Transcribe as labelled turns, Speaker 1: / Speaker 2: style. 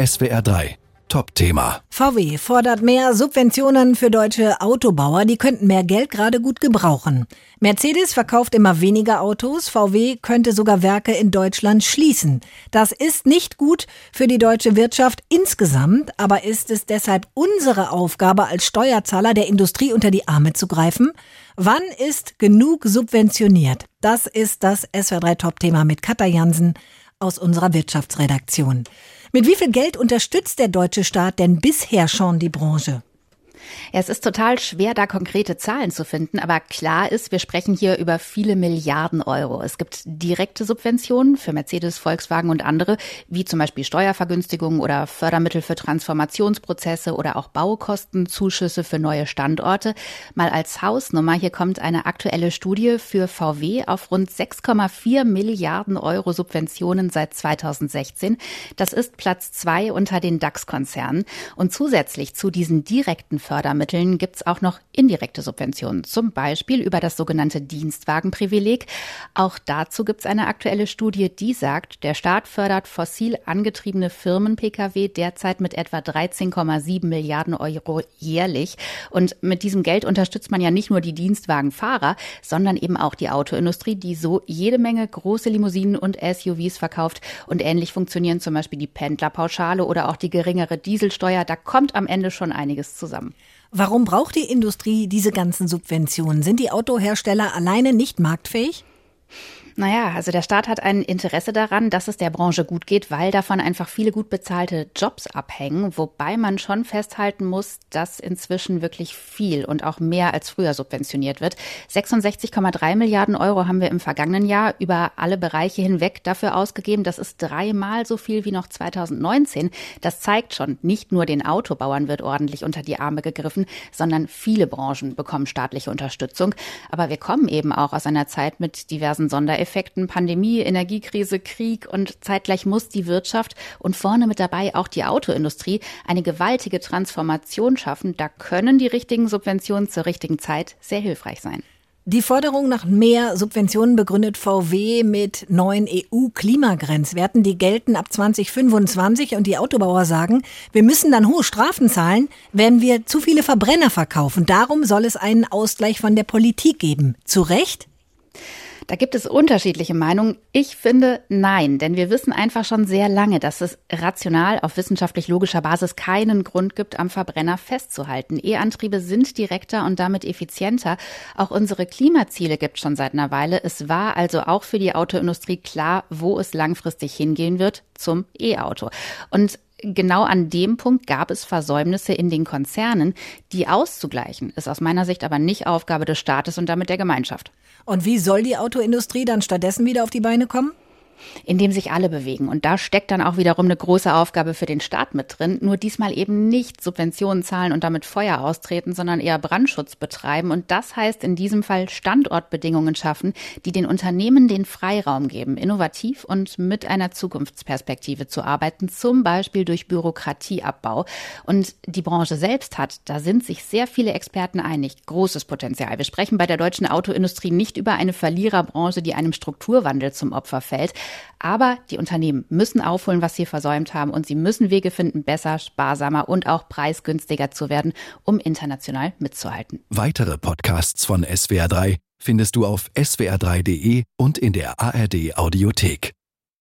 Speaker 1: SWR 3 Top-Thema.
Speaker 2: VW fordert mehr Subventionen für deutsche Autobauer. Die könnten mehr Geld gerade gut gebrauchen. Mercedes verkauft immer weniger Autos. VW könnte sogar Werke in Deutschland schließen. Das ist nicht gut für die deutsche Wirtschaft insgesamt. Aber ist es deshalb unsere Aufgabe als Steuerzahler, der Industrie unter die Arme zu greifen? Wann ist genug subventioniert? Das ist das SWR 3 Top-Thema mit Katja Jansen aus unserer Wirtschaftsredaktion. Mit wie viel Geld unterstützt der deutsche Staat denn bisher schon die Branche?
Speaker 3: Ja, es ist total schwer, da konkrete Zahlen zu finden, aber klar ist, wir sprechen hier über viele Milliarden Euro. Es gibt direkte Subventionen für Mercedes, Volkswagen und andere, wie zum Beispiel Steuervergünstigungen oder Fördermittel für Transformationsprozesse oder auch Baukostenzuschüsse für neue Standorte. Mal als Hausnummer, hier kommt eine aktuelle Studie für VW auf rund 6,4 Milliarden Euro Subventionen seit 2016. Das ist Platz 2 unter den DAX-Konzernen. Und zusätzlich zu diesen direkten Fördermitteln gibt es auch noch indirekte Subventionen, zum Beispiel über das sogenannte Dienstwagenprivileg. Auch dazu gibt es eine aktuelle Studie, die sagt, der Staat fördert fossil angetriebene Firmen-Pkw derzeit mit etwa 13,7 Milliarden Euro jährlich. Und mit diesem Geld unterstützt man ja nicht nur die Dienstwagenfahrer, sondern eben auch die Autoindustrie, die so jede Menge große Limousinen und SUVs verkauft. Und ähnlich funktionieren zum Beispiel die Pendlerpauschale oder auch die geringere Dieselsteuer. Da kommt am Ende schon einiges zusammen.
Speaker 2: Warum braucht die Industrie diese ganzen Subventionen? Sind die Autohersteller alleine nicht marktfähig?
Speaker 3: Naja, also der Staat hat ein Interesse daran, dass es der Branche gut geht, weil davon einfach viele gut bezahlte Jobs abhängen. Wobei man schon festhalten muss, dass inzwischen wirklich viel und auch mehr als früher subventioniert wird. 66,3 Milliarden Euro haben wir im vergangenen Jahr über alle Bereiche hinweg dafür ausgegeben. Das ist 3-mal so viel wie noch 2019. Das zeigt schon, nicht nur den Autobauern wird ordentlich unter die Arme gegriffen, sondern viele Branchen bekommen staatliche Unterstützung. Aber wir kommen eben auch aus einer Zeit mit diversen Sondereffekten, Pandemie, Energiekrise, Krieg und zeitgleich muss die Wirtschaft und vorne mit dabei auch die Autoindustrie eine gewaltige Transformation schaffen. Da können die richtigen Subventionen zur richtigen Zeit sehr hilfreich sein.
Speaker 2: Die Forderung nach mehr Subventionen begründet VW mit neuen EU-Klimagrenzwerten. Die gelten ab 2025 und die Autobauer sagen, wir müssen dann hohe Strafen zahlen, wenn wir zu viele Verbrenner verkaufen. Darum soll es einen Ausgleich von der Politik geben. Zu Recht?
Speaker 3: Da gibt es unterschiedliche Meinungen. Ich finde nein, denn wir wissen einfach schon sehr lange, dass es rational auf wissenschaftlich logischer Basis keinen Grund gibt, am Verbrenner festzuhalten. E-Antriebe sind direkter und damit effizienter. Auch unsere Klimaziele gibt es schon seit einer Weile. Es war also auch für die Autoindustrie klar, wo es langfristig hingehen wird, zum E-Auto. Und genau an dem Punkt gab es Versäumnisse in den Konzernen. Die auszugleichen, ist aus meiner Sicht aber nicht Aufgabe des Staates und damit der Gemeinschaft.
Speaker 2: Und wie soll die Autoindustrie dann stattdessen wieder auf die Beine kommen?
Speaker 3: Indem sich alle bewegen. Und da steckt dann auch wiederum eine große Aufgabe für den Staat mit drin. Nur diesmal eben nicht Subventionen zahlen und damit Feuer austreten, sondern eher Brandschutz betreiben. Und das heißt in diesem Fall Standortbedingungen schaffen, die den Unternehmen den Freiraum geben, innovativ und mit einer Zukunftsperspektive zu arbeiten, zum Beispiel durch Bürokratieabbau. Und die Branche selbst hat, da sind sich sehr viele Experten einig, großes Potenzial. Wir sprechen bei der deutschen Autoindustrie nicht über eine Verliererbranche, die einem Strukturwandel zum Opfer fällt. Aber die Unternehmen müssen aufholen, was sie versäumt haben und sie müssen Wege finden, besser, sparsamer und auch preisgünstiger zu werden, um international mitzuhalten.
Speaker 1: Weitere Podcasts von SWR 3 findest du auf swr3.de und in der ARD Audiothek.